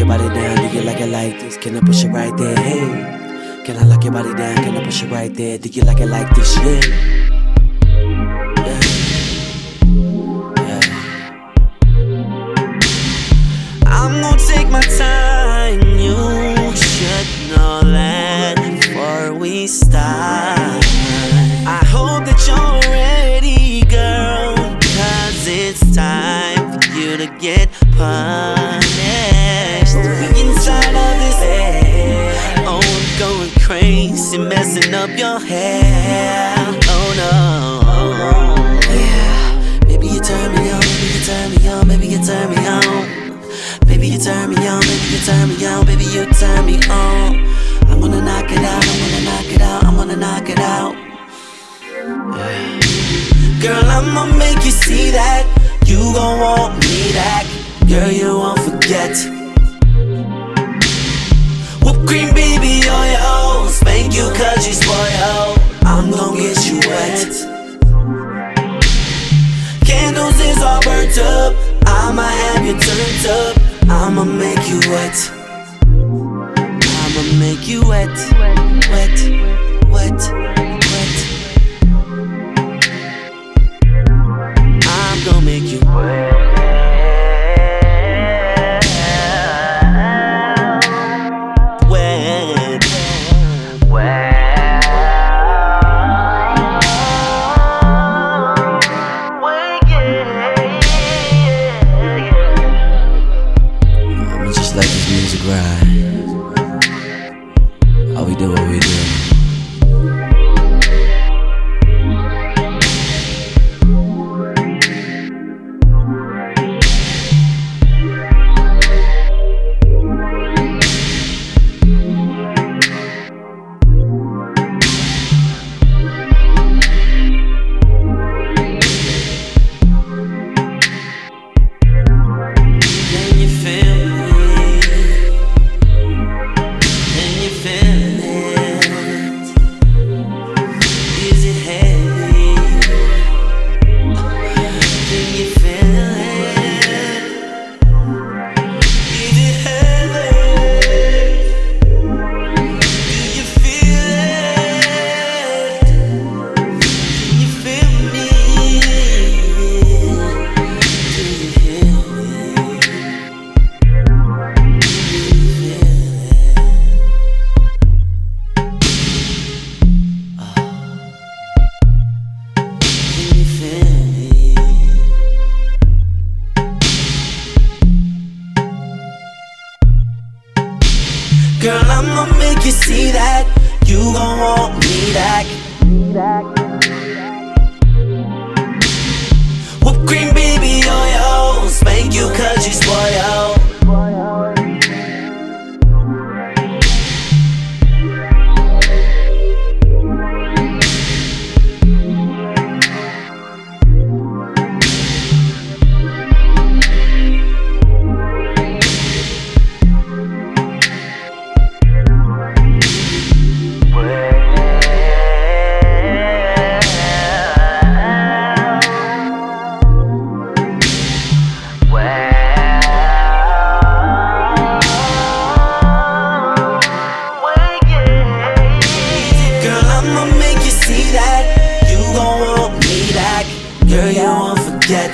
your body down? Do you like it like this? Can I push it right there? Hey, can I lock your body down? Can I push it right there? Do you like it like this? Yeah. I'm gonna take my time, you should know that before we start. I hope that you're ready, girl, cause it's time for you to get punished. We inside of this head, oh, I'm going crazy, messing up your hair. Oh no, yeah. Baby, you turn me on, baby, you turn me on, baby, you turn me on. Baby, you turn me on, baby, you turn me on, baby, you turn me on. I'm gonna knock it out, I'm gonna knock it out, I'm gonna knock it out. Yeah. Girl, I'ma make you see that you gon' want me back. Girl, you won't forget. Whipped cream, baby, yo-yo, spank you cause you spoiled. I'm gon' get you wet. Candles is all burnt up, I'ma have you turned up. I'ma make you wet. I'ma make you wet, wet, wet, wet. I'm gonna make you wet, wet, wet. Let this music ride. All we do what we do. Girl, I'ma make you see that you gon' want me back. Whipped cream, baby, yo-yo, spank you cause you spoiled. Girl, you won't forget.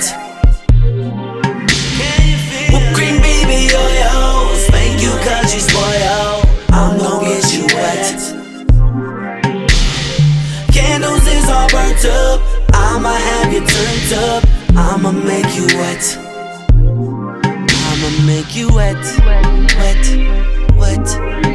Whipped cream, baby, yo-yo, spank you cause you spoiled. I'm gon' get you wet. Candles is all burnt up, I'ma have you turned up. I'ma make you wet. I'ma make you wet, wet, wet.